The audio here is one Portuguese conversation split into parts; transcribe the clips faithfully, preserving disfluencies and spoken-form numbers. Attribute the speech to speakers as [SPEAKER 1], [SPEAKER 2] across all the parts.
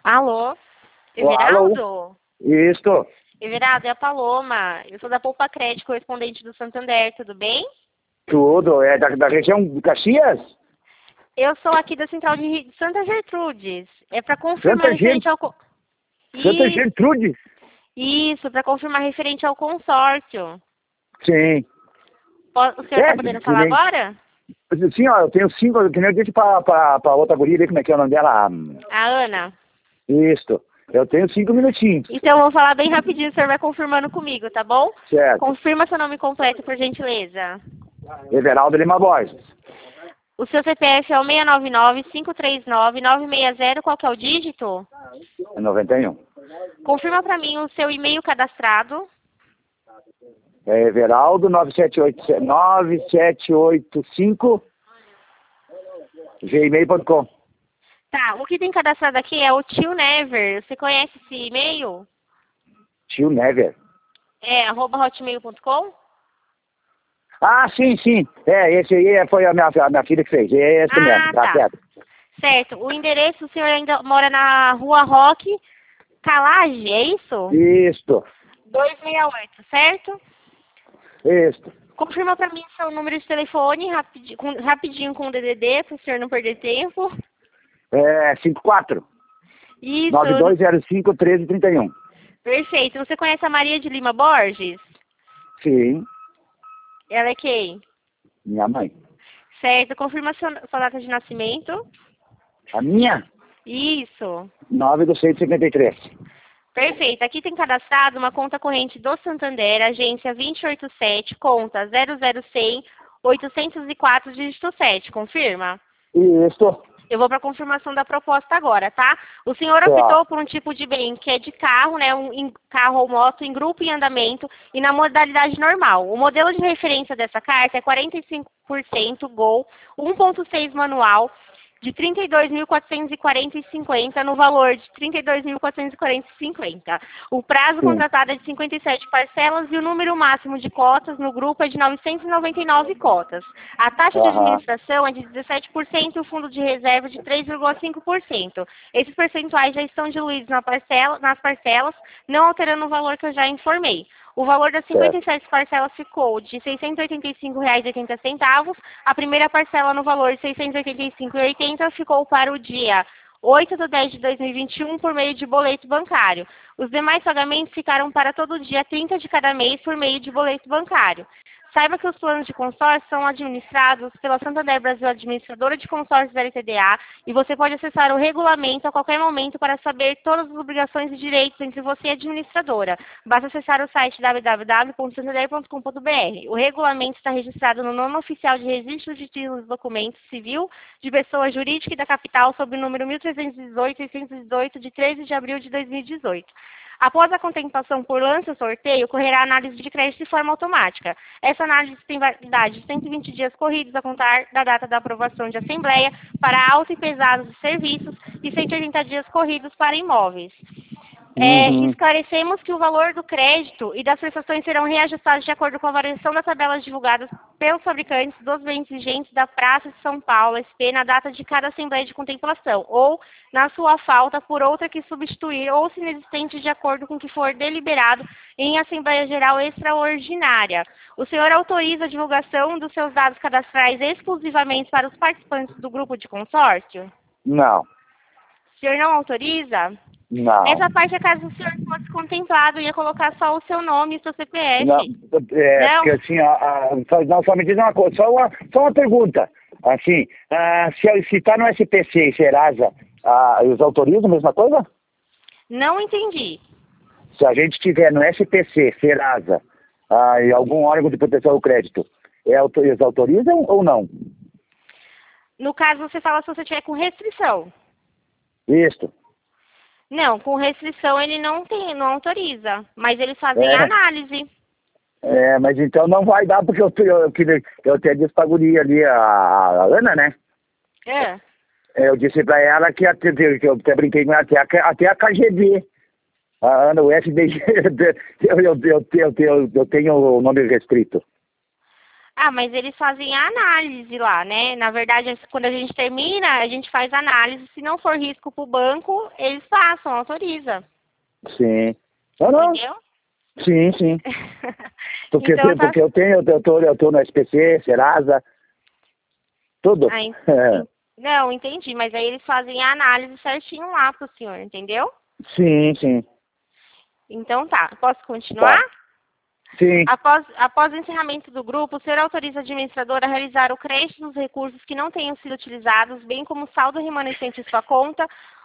[SPEAKER 1] Alô?
[SPEAKER 2] Alô?
[SPEAKER 1] Everaldo?
[SPEAKER 2] Isso.
[SPEAKER 1] Everaldo, é a Paloma. Eu sou da Poupa Crédito, correspondente do Santander, tudo bem?
[SPEAKER 2] Tudo. É da, da região de Caxias?
[SPEAKER 1] Eu sou aqui da Central de Ri- de Santa Gertrudes. É para confirmar
[SPEAKER 2] Santa
[SPEAKER 1] referente
[SPEAKER 2] Gent...
[SPEAKER 1] ao... co-
[SPEAKER 2] Santa
[SPEAKER 1] Isso,
[SPEAKER 2] Gertrudes?
[SPEAKER 1] isso, para confirmar referente ao consórcio.
[SPEAKER 2] Sim.
[SPEAKER 1] Po- O senhor
[SPEAKER 2] É,
[SPEAKER 1] está podendo
[SPEAKER 2] que
[SPEAKER 1] falar
[SPEAKER 2] nem...
[SPEAKER 1] agora?
[SPEAKER 2] Sim, ó, eu tenho cinco, que nem eu disse pra, pra, pra outra guria ali, como é que é o nome dela?
[SPEAKER 1] A Ana?
[SPEAKER 2] Isso. Eu tenho cinco minutinhos.
[SPEAKER 1] Então, eu vou falar bem rapidinho, o senhor vai confirmando comigo, tá bom?
[SPEAKER 2] Certo.
[SPEAKER 1] Confirma seu nome completo, por gentileza.
[SPEAKER 2] Everaldo Lima Borges.
[SPEAKER 1] O seu C P F é o seis nove nove, cinco três nove, nove seis zero, qual que é o dígito?
[SPEAKER 2] É noventa e um.
[SPEAKER 1] Confirma para mim o seu e-mail cadastrado.
[SPEAKER 2] É Everaldo nove sete oito nove sete oito cinco gmail ponto com.
[SPEAKER 1] Tá, o que tem cadastrado aqui é o tio Never. Você conhece esse e-mail?
[SPEAKER 2] Tio Never.
[SPEAKER 1] É, arroba hotmail ponto com?
[SPEAKER 2] Ah, sim, sim. É, esse aí foi a minha, a minha filha que fez. É esse
[SPEAKER 1] Ah,
[SPEAKER 2] mesmo, tá
[SPEAKER 1] tá.
[SPEAKER 2] certo.
[SPEAKER 1] Certo. O endereço, o senhor ainda mora na Rua Roque, Calage, é isso?
[SPEAKER 2] Isto,
[SPEAKER 1] duzentos e sessenta e oito, certo?
[SPEAKER 2] isto.
[SPEAKER 1] Confirma para mim seu número de telefone, rapidi- com- rapidinho com o D D D, para o senhor não perder tempo.
[SPEAKER 2] É cinco quatro
[SPEAKER 1] Isso,
[SPEAKER 2] nove dois zero cinco um três três um.
[SPEAKER 1] perfeito. Você conhece a Maria de Lima Borges?
[SPEAKER 2] Sim,
[SPEAKER 1] Ela é quem?
[SPEAKER 2] minha mãe.
[SPEAKER 1] Certo. Confirma sua, sua data de nascimento.
[SPEAKER 2] A minha?
[SPEAKER 1] Isso.
[SPEAKER 2] nove do cento e cinquenta e três.
[SPEAKER 1] Perfeito. Aqui tem cadastrado uma conta corrente do Santander, agência dois oito sete, conta zero zero cem, oitocentos e quatro, dígito sete. Confirma?
[SPEAKER 2] Isto.
[SPEAKER 1] Eu vou para a confirmação da proposta agora, tá? O senhor
[SPEAKER 2] Tá.
[SPEAKER 1] optou por um tipo de bem que é de carro, né? Um em- carro ou moto em grupo em andamento e na modalidade normal. O modelo de referência dessa carta é quarenta e cinco por cento Gol, um ponto seis manual, de trinta e dois mil quatrocentos e quarenta e cinquenta no valor de trinta e dois mil quatrocentos e quarenta e cinquenta. O prazo
[SPEAKER 2] Sim.
[SPEAKER 1] contratado é de cinquenta e sete parcelas e o número máximo de cotas no grupo é de novecentos e noventa e nove cotas. A taxa de
[SPEAKER 2] Aham.
[SPEAKER 1] administração é de dezessete por cento e o fundo de reserva de três vírgula cinco por cento. Esses percentuais já estão diluídos na parcela- nas parcelas, não alterando o valor que eu já informei. O valor das cinquenta e sete parcelas ficou de seiscentos e oitenta e cinco reais e oitenta centavos. A primeira parcela no valor de seiscentos e oitenta e cinco reais e oitenta centavos ficou para o dia oito de dez de dois mil e vinte e um por meio de boleto bancário. Os demais pagamentos ficaram para todo dia trinta de cada mês por meio de boleto bancário. Saiba que os planos de consórcio são administrados pela Santander Brasil Administradora de Consórcios L T D A e você pode acessar o regulamento a qualquer momento para saber todas as obrigações e direitos entre você e a administradora. Basta acessar o site w w w ponto santander ponto com ponto b r. O regulamento está registrado no Nome Oficial de Registro de Títulos e Documentos Civil de Pessoa Jurídica e da Capital sob o número mil trezentos e dezoito, seiscentos e dezoito de treze de abril de dois mil e dezoito. Após a contemplação por lance ou sorteio, ocorrerá a análise de crédito de forma automática. Essa análise tem validade de cento e vinte dias corridos a contar da data da aprovação de assembleia para auto e pesados de serviços e cento e oitenta dias corridos para imóveis. É,
[SPEAKER 2] Uhum.
[SPEAKER 1] esclarecemos que o valor do crédito e das prestações serão reajustados de acordo com a variação das tabelas divulgadas pelos fabricantes dos bens vigentes da Praça de São Paulo, S P, na data de cada assembleia de contemplação, ou, na sua falta, por outra que substituir ou se inexistente de acordo com o que for deliberado em Assembleia Geral Extraordinária. O senhor autoriza a divulgação dos seus dados cadastrais exclusivamente para os participantes do grupo de consórcio?
[SPEAKER 2] Não.
[SPEAKER 1] O senhor não autoriza?
[SPEAKER 2] Não.
[SPEAKER 1] Essa parte é caso o senhor fosse contemplado, ia colocar só o seu nome e seu C P F.
[SPEAKER 2] Não, é,
[SPEAKER 1] Não?
[SPEAKER 2] porque assim, a, a, só, não, só me diz uma coisa, só uma, só uma pergunta. Assim, ah, se se está no S P C e Serasa, ah, eles autorizam a mesma coisa?
[SPEAKER 1] Não entendi.
[SPEAKER 2] Se a gente tiver no S P C, Serasa, ah, e algum órgão de proteção ao crédito, é, auto- eles autorizam ou não?
[SPEAKER 1] No caso, você fala se você tiver com restrição.
[SPEAKER 2] Isto.
[SPEAKER 1] Não, com restrição ele não tem, não autoriza. Mas eles fazem
[SPEAKER 2] É.
[SPEAKER 1] a análise.
[SPEAKER 2] É, mas então não vai dar, porque eu, eu, eu, eu até disse pra guria ali, a, a Ana, né?
[SPEAKER 1] É.
[SPEAKER 2] Eu disse pra ela que, até, que eu até brinquei com ela, até a, até a K G B, a Ana, o F B G, eu, eu, eu, eu, eu, eu tenho o nome restrito.
[SPEAKER 1] Ah, mas eles fazem a análise lá, né? Na verdade, quando a gente termina, a gente faz a análise. Se não for risco para o banco, eles passam, autoriza.
[SPEAKER 2] Sim. Não, não.
[SPEAKER 1] Entendeu?
[SPEAKER 2] Sim, sim. Porque,
[SPEAKER 1] Então, tá...
[SPEAKER 2] porque eu tenho, eu tô, eu tô no S P C, Serasa, tudo.
[SPEAKER 1] Ah, en- não, entendi, mas aí eles fazem a análise certinho lá pro senhor, entendeu?
[SPEAKER 2] Sim, sim.
[SPEAKER 1] Então tá, posso continuar?
[SPEAKER 2] Tá. Sim.
[SPEAKER 1] Após, após o encerramento do grupo, o senhor autoriza a administradora a realizar o crédito dos recursos que não tenham sido utilizados, bem como o saldo remanescente em sua conta.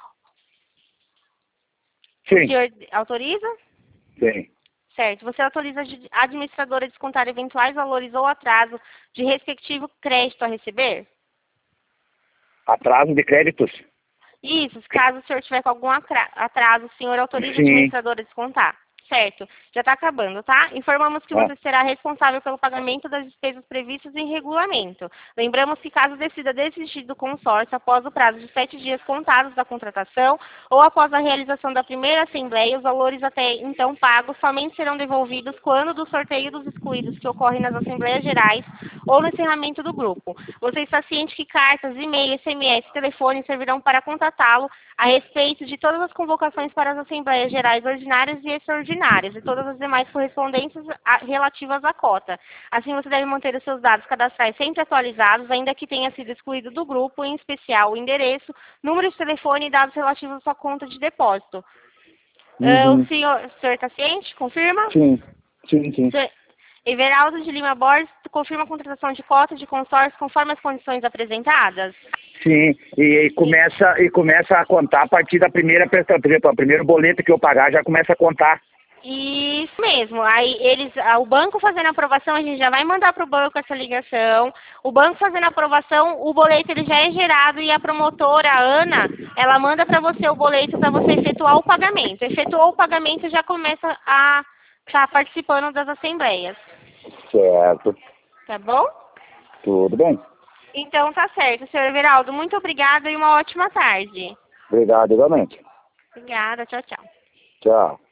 [SPEAKER 1] O
[SPEAKER 2] Sim.
[SPEAKER 1] senhor autoriza?
[SPEAKER 2] Sim.
[SPEAKER 1] Certo. Você autoriza a administradora a descontar eventuais valores ou atraso de respectivo crédito a receber?
[SPEAKER 2] Atraso de créditos?
[SPEAKER 1] Isso, caso o senhor tiver com algum acra- atraso, o senhor autoriza a
[SPEAKER 2] Sim.
[SPEAKER 1] administradora a descontar. Certo. Já está acabando, tá? Informamos que
[SPEAKER 2] Ah.
[SPEAKER 1] você será responsável pelo pagamento das despesas previstas em regulamento. Lembramos que caso decida desistir do consórcio após o prazo de sete dias contados da contratação ou após a realização da primeira assembleia, os valores até então pagos somente serão devolvidos quando do sorteio dos excluídos que ocorre nas assembleias gerais ou no encerramento do grupo. Você está ciente que cartas, e-mail, S M S, telefone servirão para contatá-lo a respeito de todas as convocações para as assembleias gerais ordinárias e extraordinárias e todas as demais correspondências a, relativas à cota. Assim, você deve manter os seus dados cadastrais sempre atualizados, ainda que tenha sido excluído do grupo, em especial o endereço, número de telefone e dados relativos à sua conta de depósito.
[SPEAKER 2] Uhum.
[SPEAKER 1] Uh, o senhor está ciente? Confirma?
[SPEAKER 2] Sim. Sim, sim.
[SPEAKER 1] Senhor Everaldo de Lima Borges confirma a contratação de cota de consórcio conforme as condições apresentadas?
[SPEAKER 2] Sim, e, e começa, e começa a contar a partir da primeira prestação. Por exemplo, o primeiro boleto que eu pagar já começa a contar.
[SPEAKER 1] Isso mesmo. Aí eles, ah, o banco fazendo a aprovação, a gente já vai mandar para o banco essa ligação. O banco fazendo a aprovação, o boleto ele já é gerado e a promotora, a Ana, ela manda para você o boleto para você efetuar o pagamento. Efetuou o pagamento, já começa a estar participando das assembleias.
[SPEAKER 2] Certo.
[SPEAKER 1] Tá bom?
[SPEAKER 2] Tudo bem.
[SPEAKER 1] Então tá certo, senhor Everaldo. Muito obrigada e uma ótima tarde.
[SPEAKER 2] Obrigado, igualmente.
[SPEAKER 1] Obrigada, tchau, tchau.
[SPEAKER 2] Tchau.